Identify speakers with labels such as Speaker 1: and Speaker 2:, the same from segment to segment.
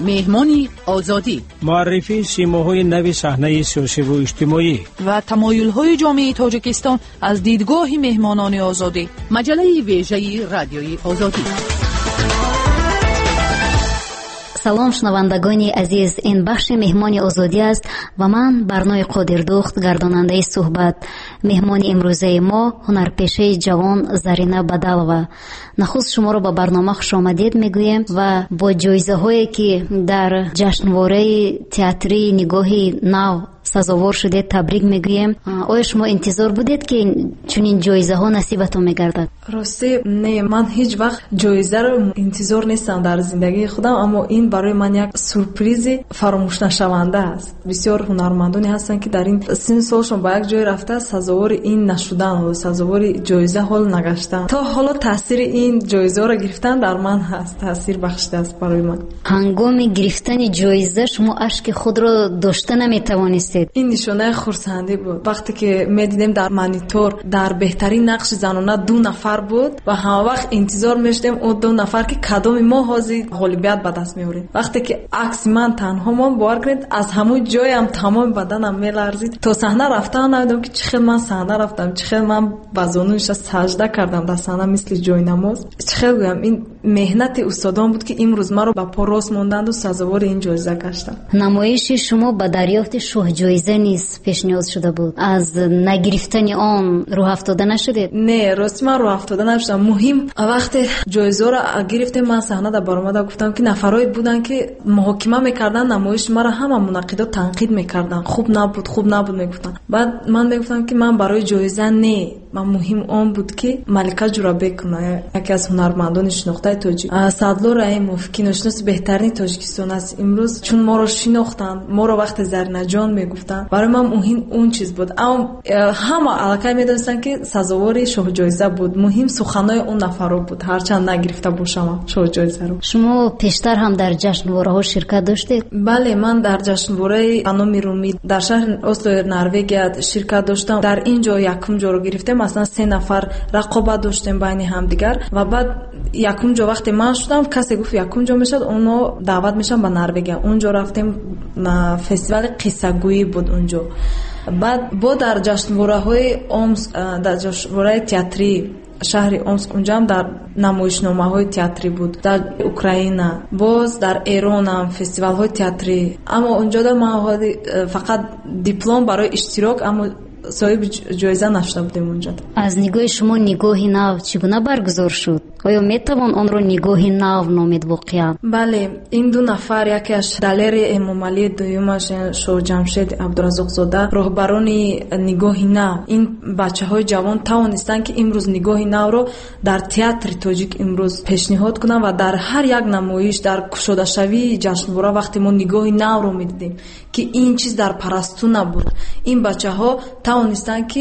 Speaker 1: مهمانی آزادی،
Speaker 2: معرفی سیماهای نو صحنه سیاسی و اجتماعی
Speaker 1: و تمایل‌های جامعه تاجیکستان از دیدگاه مهمانان آزادی. مجله ویژه رادیوی آزادی.
Speaker 3: салом шунавандагони азиз, ин бахши меҳмони озодӣ аст ва ман Барнои Қодирдухт, гардонандаи суҳбат. меҳмони имрӯзаи мо ҳунарпешаи ҷавон Зарина Бадалова. нахуст шуморо ба барнома хушомадед мегӯем ва бо ҷоизаҳое ки дар ҷашнвораи театрии нигоҳи нав сазовор шудед табрик мегӯем. оя шумо интизор будед ки чунин ҷоизаҳо насибатон мегардад?
Speaker 4: рости не, ман ҳеҷ вақт ҷоизаро интизор нестам дар зиндагии худам, аммо ин барои ман як сюрпризи фаромӯшнашаванда аст. бисёр ҳунармандоне ҳастанд ки дар ин син солшон ба як ҷое рафта сазовори ин нашудан, сазовори ҷоиза ҳол нагаштан. то ҳоло таъсири ин ҷоизаро гирифтан дар ман ҳаст, таъсир бахшидааст барои ман.
Speaker 3: ҳангоми гирифтани ҷоиза шумо ашки худро дошта наметавонистед?
Speaker 4: ин нишонаи хурсандӣ буд. вақте ки медидем дар монитор дар беҳтарин нақши занона 2 нафар буд ва ҳама вақт интизор мештем о 2 нафар ки кадоми мо ҳозир ғолибият ба даст меорем. вақте ки акси ман танҳо мон, бовар кунед аз ҳамун ҷоям тамоми баданам меларзид. то саҳна рафтам намедонам ки чӣ хел ман саҳна рафтам, чӣ хел ман ба зону нишаста сажда кардам дар саҳна мисли ҷойнамоз. чӣ хел гӯям, ин меҳнати устодон буд ки имрӯз маро ба по рост монданду сазовори ин ҷоиза гаштам.
Speaker 3: намоиши шумо ба дарёфти шоҳҷоиза низ пешниҳод шуда буд. аз нагирифтани он рӯҳ афтода нашудед?
Speaker 4: не, рости ман рӯҳ афтода нашудам. муҳим вақте ҷоизаро гирифтем, ман саҳнада баромада гуфтам ки нафарое буданд ки муҳокима мекардан намоиши маро, ҳама мунаққидот танқид мекардан, хуб набуд мегуфтан. баъд ман мегуфтам ки ман барои ҷоиза не, ман муҳим он буд ки Малика Ҷурабекова, яке аз ҳунармандони шинохтаи тоҷик, Садло Раимов, киношиноси беҳтарини Тоҷикистон аст имрӯз, чун моро шинохтанд, моро вақте Заринаҷон мегуфтанд, барои ман муҳим он чиз буд. аммо ҳама аллакай медонистанд ки сазовори шоҳҷоиза буд. муҳим суханои он нафаро буд, ҳарчанд нагирифта бошам шоҳҷоизаро.
Speaker 3: шумо пештар ҳам дар ҷашнвораҳо ширкат доштед?
Speaker 4: бале, ман дар ҷашнвораи ба номи Румид дар шаҳри Осло, Норвегия ширкат доштам. дар ин ҷо якум ҷоро гирифтем, аслан 3 нафар рақобат доштем байни ҳамдигар ва баъд якум ҷо вақте ман шудам, касе гуфт якум ҷо мешад, оно даъват мешам ба Норвегия. унҷо рафтем, фестивали қиссагӯӣ буд унҷо. баъд бо дар ҷашнвораҳои Омск, дар ҷашнвораи театрӣ шаҳри Омск, унҷам дар намоишномаҳои театрӣ буд. дар Украина, боз дар Эронам фестивалҳои театрӣ. аммо унҷода ман фақат диплом барои иштирок, аммо соҳиби ҷоиза нашуда будем унҷо.
Speaker 3: аз нигоҳи шумо нигоҳи нав чӣ гуна баргузор шуд? оё метавон онро нигоҳи нав номид воқеан?
Speaker 4: бале, ин 2 нафар, якеаш Далери Эмомалии дуюмаш Шоҳҷамшед Абдуразоқзода, роҳбарони нигоҳи нав. ин бачаҳои ҷавон тавонистанд ки имрӯз нигоҳи навро дар театри тоҷик имрӯз пешниҳод кунанд ва дар ҳар як намоиш, дар кушодашавии ҷашнвора вақте мо нигоҳи навро медидем ки ин чиз дар парасту набуд, ин бачаҳо тавонистанд ки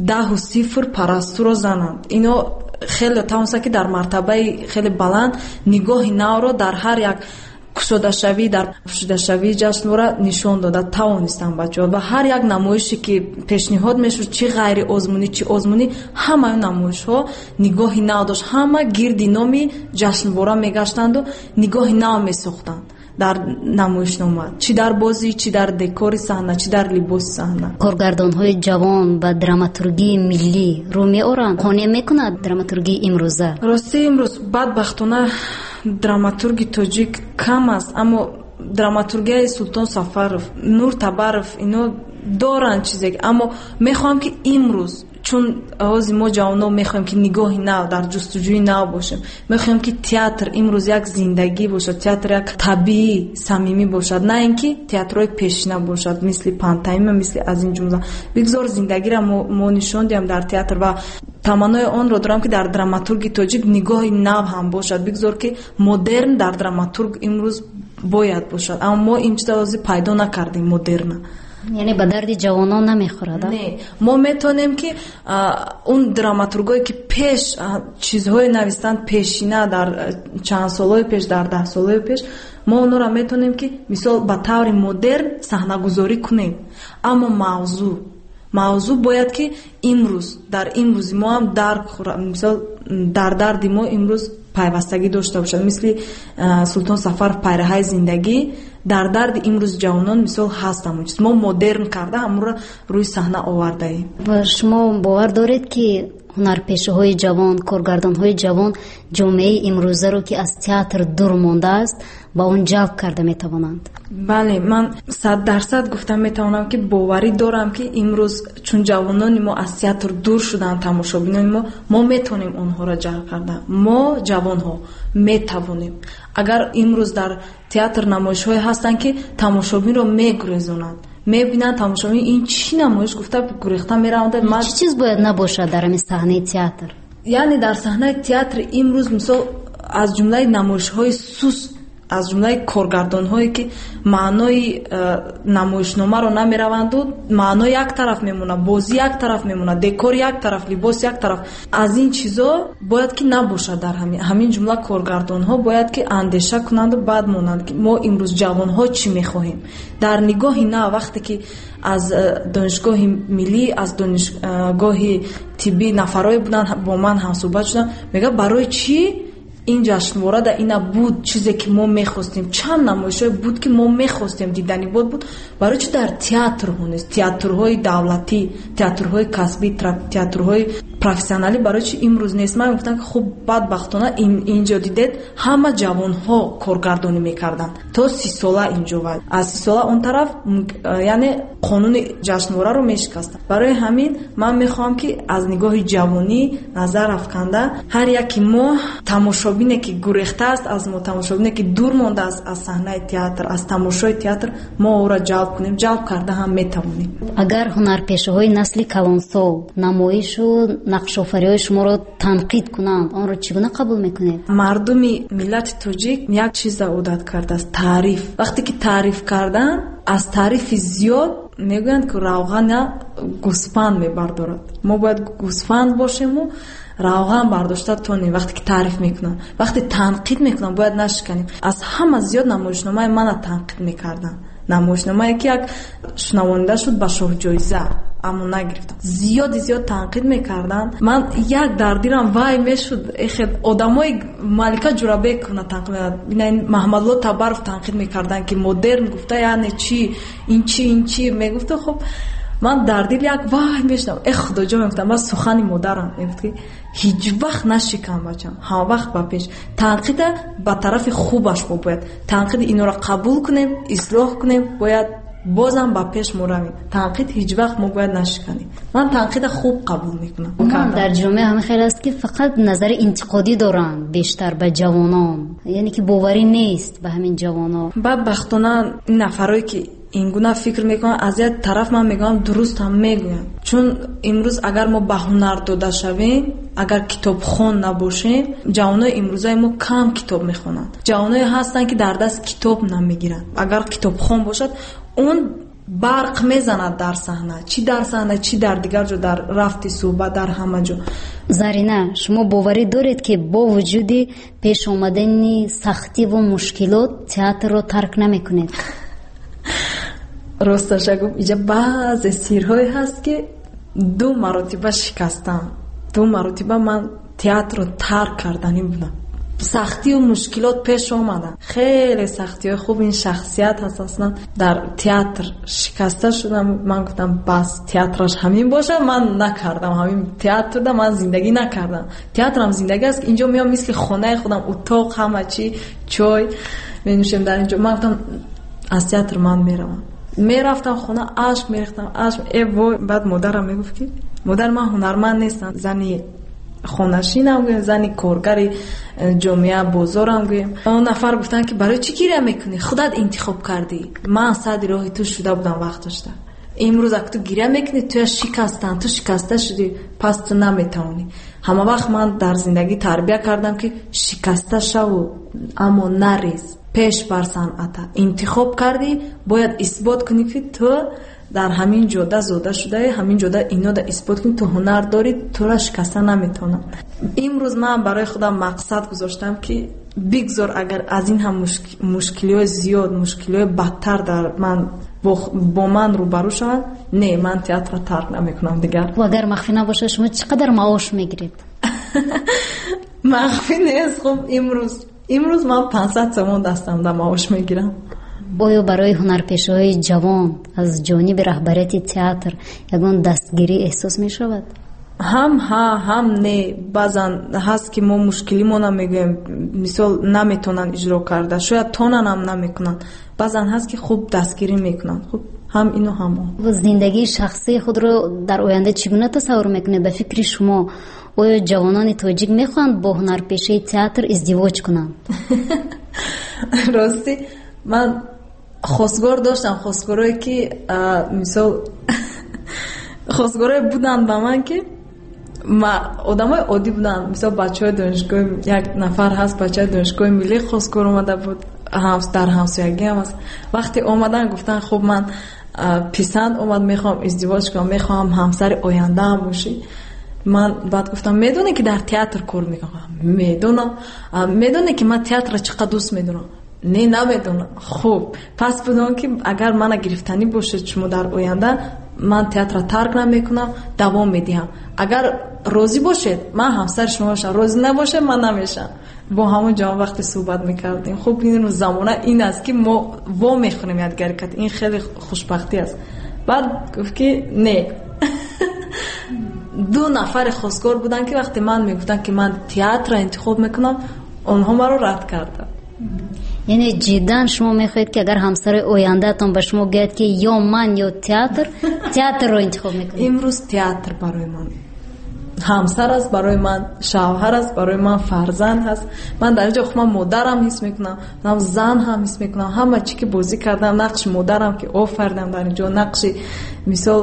Speaker 4: 10-0 парастуро зананд. ино хеле тавонистанд ки дар мартабаи хеле баланд нигоҳи навро дар ҳар як кушодашавӣ, дар пӯшидашавии ҷашнвора нишон дода тавонистанд бачаҳо. ва ҳар як намоише ки пешниҳод мешуд, чӣ ғайри озмунӣ, чӣ озмунӣ, ҳамаи намоишҳо нигоҳи нав дошт. ҳама гирди номи ҷашнвора мегаштанду нигоҳи нав месохтанд дар намоишнома, чӣ дар бозӣ, чӣ дар декори саҳна, чӣ дар либоси саҳна.
Speaker 3: коргардонҳои ҷавон ба драматургии миллӣ рӯ меоранд? қонеъ мекунад драматургии имрӯза?
Speaker 4: рости имрӯз бадбахтона драматурги тоҷик кам аст, аммо драматургияи Султон Сафаров, Нур Табаров, ино доранд чизе, аммо мехоҳам ки имрӯз, чун ҳозир мо ҷавоно мехоҳем ки нигоҳи нав, дар ҷустуҷӯи нав бошем, мехоҳем ки театр имрӯз як зиндагӣ бошад, театр як табиӣ, самимӣ бошад, на ин ки театрҳои пешина бошад, мисли пантомима, мисли аз ин ҷумла. бигзор зиндагиро мо нишон диҳам дар театр ва таманнои онро дорам ки дар драматурги тоҷик нигоҳи нав ҳам бошад. бигзор ки модерн дар драматург имрӯз бояд бошад, аммо мо ин чиза ҳозир пайдо накардем модерна.
Speaker 3: яъне ба дарди ҷавонон намехӯрад?
Speaker 4: не, мо метонем ки он драматургое ки пеш чизҳое навистанд пешина дар чанд солҳои пеш, дар 10 солҳои пеш, мо онро метонем ки мисол ба таври модерн саҳнагузорӣ кунем, аммо мавзӯъ бояд ки имрӯз дар имрӯзи мо ҳам дарк хӯрад. мисол дар дарди мо имрӯз пайвастагӣ дошта бошад. Мисли Султон Сафаров пайраҳаи зиндагӣ дар дарди имрӯз ҷавонон мисол ҳаст. ҳамон чиз мо модерн карда ҳамонро рӯи саҳна овардаем.
Speaker 3: ва шумо бовар доред ки ҳунарпешаҳои ҷавон, коргардонҳои ҷавон ҷомеаи имрӯзаро ки аз театр дур мондааст ба он ҷалб карда метавонанд?
Speaker 4: бале, ман 100% гуфта метавонам ки боварӣ дорам ки имрӯз чун ҷавонони мо аз театр дур шуданд, тамошобинони мо метавонем онҳоро ҷалб карда. Мо ҷавонҳо метавонем. Агар имрӯз дар театр намоишҳое ҳастанд ки тамошобинро мегурезонанд, мебинанд тамошобин ин чӣ намоиш гуфта гурехта мераванд.
Speaker 3: Чӣ чиз бояд набошад дар ҳамин саҳнаи театр?
Speaker 4: яъне дар саҳнаи театр имрӯз мисол аз ҷумлаи намоишҳои суст, аз ҷумлаи коргардонҳое ки маънои намоишномаро намераванду маъно як тараф мемонад, бозӣ як тараф мемонад, декор як тараф, либос як тараф. аз ин чизо бояд ки набошад. дар ҳамин ҷумла коргардонҳо бояд ки андеша кунанду баъд монанд ки мо имрӯз ҷавонҳо чӣ мехоҳем. дар нигоҳи на вақте ки аз донишгоҳи миллӣ, аз донишгоҳи тиббӣ нафарое буданд бо ман ҳамсӯҳбат шуданд, мегӯяд барои чӣ ин ҷашнвора да ина буд, чизе ки мо мехостем, чанд намоишҳое буд ки мо мехостем дидани буд, барои чӣ дар театрҳо нест? Театрҳои давлатӣ, театрҳои касбӣ, театрҳои профессионалӣ барои чӣ имрӯз нест? Ман гуфтам ки хуб бадбахтона инҷо дидед ҳама ҷавонҳо коргардонӣ мекарданд то 30 сола инҷо ва аз 30 сола он тараф яъне қонуни ҷашнвораро мешикастанд. барои ҳамин ман мехоҳам ки аз нигоҳи ҷавонӣ назар афканда ҳар яки мо тамошобине ки гурехтааст аз мо, тамошобине ки дур мондааст аз саҳнаи театр, аз тамошои театр, мо ӯро ҷалб кунем. ҷалб карда ҳам метавонем.
Speaker 3: агар ҳунарпешаҳои насли калонсол намоишу нақшофариҳои шуморо танқид кунанд, онро чӣ гуна қабул мекунед?
Speaker 4: мардуми миллати тоҷик як чиза одат кардааст, таъриф. вақте ки таъриф кардан аз таърифи зиёд мегӯянд ки равғана гӯспанд мебардорад. мо бояд гӯспанд бошему равған бардошта тонем. вақте ки таъриф мекунам, вақте танқид мекунам бояд нашиканем. аз ҳама зиёд намоишномаи мана танқид мекардан. намоишномае ки як шунавонида шуд ба шоҳҷоиза, аммо нагирифтам. зиёд танқид мекардан. ман як дар дилам вай мешуд, одамои Малика Ҷурабекова танқид мекардан, бинайн Маҳмадло Табаров танқид мекардан ки модерн гуфта яъне чӣ, ин чӣ мегуфта. хуб ман дар дил як вай мешудам, худоҷо мегуфтам, бас сухани модарам мегуфт ки ҳеҷ вақт нашикан бачам, ҳама вақт ба пеш. танқида ба тарафи хубаш бояд. танқиди инора қабул кунем, ислоҳ кунем, бояд бозам ба пеш мо равем. танқид ҳеҷ вақт мо бояд нашиканем. ман танқида хуб қабул мекунам.
Speaker 3: дар ҷомеа ҳамин хеле аст ки фақат назари интиқодӣ доранд бештар ба ҷавонон, яъне ки боварӣ нест ба ҳамин ҷавонон.
Speaker 4: бадбахтона нафарое ки ин гуна фикр мекунам, аз як тараф ман мегӯям дуруст ҳам мегӯям. чун имрӯз агар мо ба ҳунар дода шавем, агар китобхон набошем, ҷавонои имрӯзаи мо кам китоб мехонанд. ҷавоное ҳастанд ки дар даст китоб намегиранд. агар китобхон бошад, он барқ мезанад дар саҳна, чӣ дар саҳна, чӣ дар дигар ҷо, дар рафти суҳбат, дар ҳама ҷо.
Speaker 3: Зарина, шумо боварӣ доред ки бо вуҷуди пеш омадани сахтиву мушкилот театрро тарк намекунед?
Speaker 4: росташа гуфт, иҷа баъзе сирҳое ҳаст ки 2 маротиба шикастам. 2 маротиба ман театрро тарк карданӣ будам. сахтию мушкилот пеш омаданд. хеле сахтиҳои хуб. ин шахсият ҳаст аслан дар театр шикаста шудам. ман гуфтам бас театраш ҳамин бошад. ман накардам ҳамин театрда, ман зиндагӣ накардам. театрам зиндагӣ аст. инҷо меам мисли хонаи худам, утоқ, ҳама чӣ, чой менӯшем дар инҷо. ман гуфтам аз театр ман меравам. мерафтам хона, ашк мерехтам, ашк. вой. баъд модарам мегуфт ки модар, ман ҳунарманд нестам, зани хонашинам гӯем, зани коргари ҷомеа бозорам гӯем. он нафар гуфтан ки барои чӣ гиря мекунӣ, худат интихоб кардӣ, ман сади роҳи ту шуда будам вақташда. имрӯз ак ту гиря мекунӣ, ту шикастан, ту шикаста шудӣ, пас ту наметавонӣ. ҳама вақт ман дар зиндагӣ тарбия кардам ки шикаста шаву, аммо нарез, пеш бар санъата. интихоб кардӣ, бояд исбот кунӣ ки ту дар ҳамин ҷода зода шудаи, ҳамин ҷода инода исбот кунӣ, ту ҳунар дорӣ, тура шикаста наметавонам. имрӯз ман барои худам мақсад гузоштам ки бигзор агар аз ин ҳам мушкилиҳои зиёд, мушкилиҳои бадтар дар ман бо ман рӯбарӯ шаванд, не, ман театрро тарк намекунам дигар.
Speaker 3: агар махфӣ набошад, шумо чӣ қадар маош мегиред?
Speaker 4: مخفی نیست. خب امروز من 500 سوم دستم در معاش میگیرم.
Speaker 3: آیا برای هنرپیشه‌های جوان از جانب رهبریت تئاتر یگان دستگیری احساس می شود؟
Speaker 4: هم نه. بازن هست که ما مشکلی ما نمیگیم، مثال نمیتونن اجرا کرده، شاید تونن هم نمیکنن. بازن هست که خوب دستگیری میکنن. خب هم اینو هم
Speaker 3: زندگی شخصی خود رو در آینده چگونه تصور میکنه؟ به فکر شما آیا جوانان تاجیک میخوان با هنرپیشه تئاتر ازدواج کنند؟
Speaker 4: راستی من خواستگار داشتم، خواستگارایی که مثال خواستگارای بودن با من که ما آدمای عادی بودن، مثلا بچهای دانشگاه، یک نفر هست بچه دانشگاه ملی خواستگار اومده بود، در همسایگی هم هست. وقتی اومدن گفتن خب من پسند اومد میخوام ازدواج کنم، میخوام همسر آینده هم باشی. من بعد گفتم میدونی که در تئاتر کار میکنم؟ میدونم. میدونی که من تئاتر چقدر دوست میدونم؟ نه نمیدونم. خب پس بدون که اگر من گرفتنی باشه شما در آینده، من تئاتر ترک نمیکنم، دوام میدیم. اگر راضی باشید من همسر شما باشم، راضی نباشه من نمیشم. با همون جوان وقتی صحبت میکردیم. خب این زمانه این است که ما وا میخونیم یادگاری کرد، این خیلی خوشبختی است. بعد گفت که نه. 2 نفر خواستگار بودن که وقتی من میگفتن که من تئاتر انتخاب میکنم، اونها ما رو رد کردن.
Speaker 3: یعنی جدا شما میخواید که اگر همسر آینده تون به شما گفت که یا من یا تئاتر رو انتخاب میکنید؟
Speaker 4: امروز تئاتر برای من همسر است، برای من شوهر است، برای من فرزند هست. من در اینجا خودم مادرم حس میکنم، من زن هم حس میکنم. همه چی که بازی کردم، نقش مادرم که آفریدم در اینجا، نقش مثال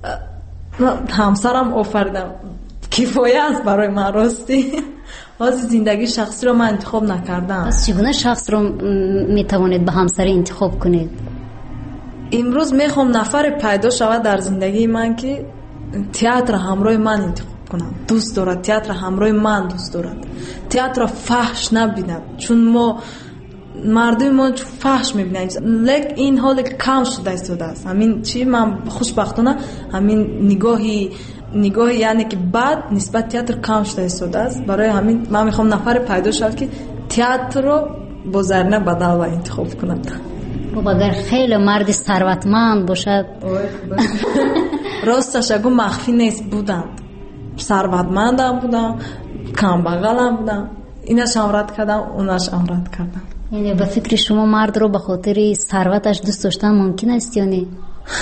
Speaker 4: همسرم آفریدم، کفایه است برای من. راستی از زندگی شخصی رو من انتخاب نکردم.
Speaker 3: پس چگونه شخص رو میتوانید به همسر انتخاب کنید؟
Speaker 4: امروز میخوام نفر پیدا شود در زندگی من که تئاتر همراه من انتخاب کنم. دوست دارد تئاتر همراه من، دوست دارد تئاتر فحش نبیند، چون ما مردم ما فحش میبینیم. لیکن این حال کم شده است. همین چی من خوشبختانه همین نگاهی یعنی که بعد نسبت تئاتر کم شده است. برای همین من میخوام نفر پیدا شد که تئاتر رو با زرینه بدل و انتخاب کنند.
Speaker 3: خب اگر خیلی مرد ثروتمند باشد؟
Speaker 4: راستش اگه مخفی نیست، بودند ثروتمند هم بودم، کم بغل هم بودم. اینش هم رد کردم، اونش هم رد کردم.
Speaker 3: یعنی به فکر شما مرد رو به خاطر ثروتش دوست داشتن ممکن است یا نه؟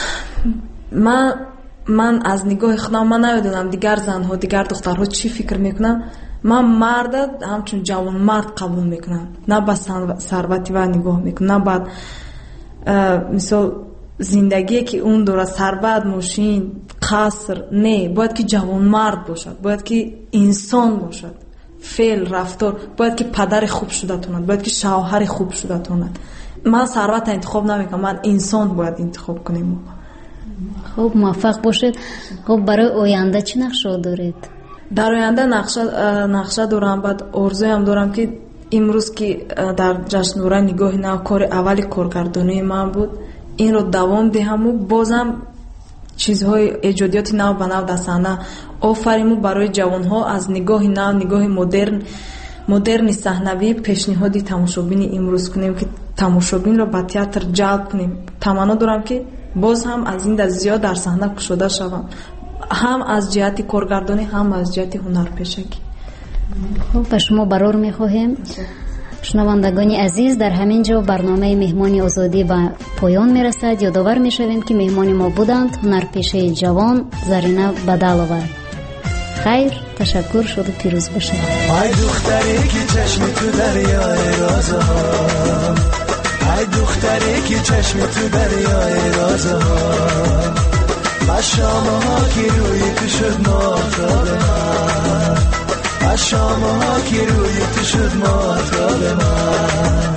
Speaker 4: من از نگاه خودم من نمیدونم دیگر زنها دیگر دخترها چی فکر میکنن. من مرد همچون جوان مرد قبول میکنم، نه با ثروتی و نگاه میکنم، نه بعد مثال زندگی که اون داره ثروت، ماشین، قصر، نه، باید که جوان مرد باشد، باید که انسان باشد، فعل رفتار، باید که پدر خوب شده تاند، باید که شوهر خوب شده تاند. من ثروت انتخاب نمیکنم، من انسان باید انتخاب کنیم.
Speaker 3: خب موفق باشید. خب برای آینده چه نقشه دارید؟
Speaker 4: در آینده نقشه دارم. بعد آرزوی هم دارم که امروز که در جشن نوره نگاه نو کار اولی کارگردانی من بود، این رو دوام دهم و بازم چیزهای ایجادیات نو به نو در صحنه آفریم و برای جوانها از نگاه نو، نگاه مدرن صحنوی پیشنهادی تماشابین امروز کنیم که تماشابین رو به تئاتر جلب کنیم. تمنا دارم که باز هم از این دست زیاد در صحنه کشیده شوم، هم از جهت کارگردانی هم از جهت هنرپیشگی.
Speaker 3: خب شما برار میخواهیم. شنوندگان عزیز، در همین جا برنامه مهمان آزادی به پایان میرسد. یادآور میشویم که مهمان ما بودند هنرپیشه جوان زرینه بدلова. خیر، تشکر شد و پیروز باشید.
Speaker 5: ای دختری که چشم تو دریای رازها، ای دختری که چشم تو دریای رازها، با شامها که روی تو شد ماتاب من، با شامها که روی تو شد ماتاب من،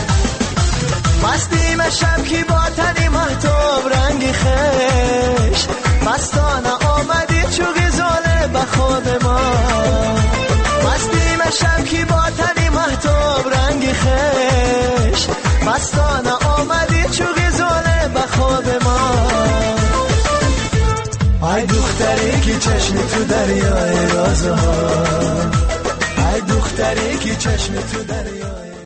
Speaker 5: مستیم شب که با تنی محتاب رنگ خش، مستانه آمدی چو غزاله به خود ما، مستیم شب که با تنی محتاب رنگ خش، مستانه آمدی چو غزاله به خود ما. ای دختری که چشم تو دریای رازها، ای دختری دختری که چشم تو دریا